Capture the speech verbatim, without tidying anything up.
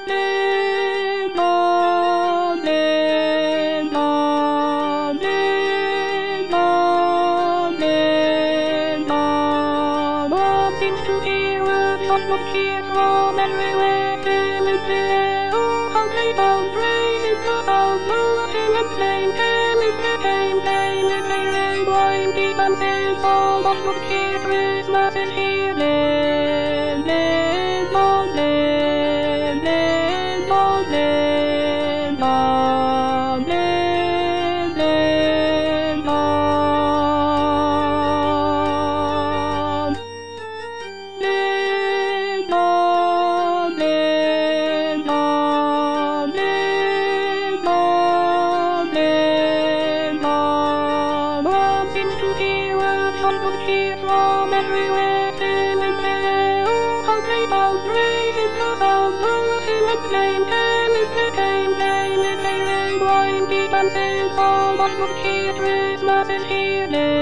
Live on, live on, live on, live on. One seems to hear a song of cheer from everywhere. Fill it there, oh, how they all praise it, the sound of the flame. Fill it the flame, flame, it may red wine, keep and sing songs of cheer. Christmas is here, live, live on, live, live on, live on, live, live on. Live on, live on, live on, live on. One seems to hear a song of cheer from everywhere. Fill it there, oh, how they all praise it, the sound of the flame. Fill it the flame, flame, it may red wine, keep and sing songs of cheer. Christmas is here.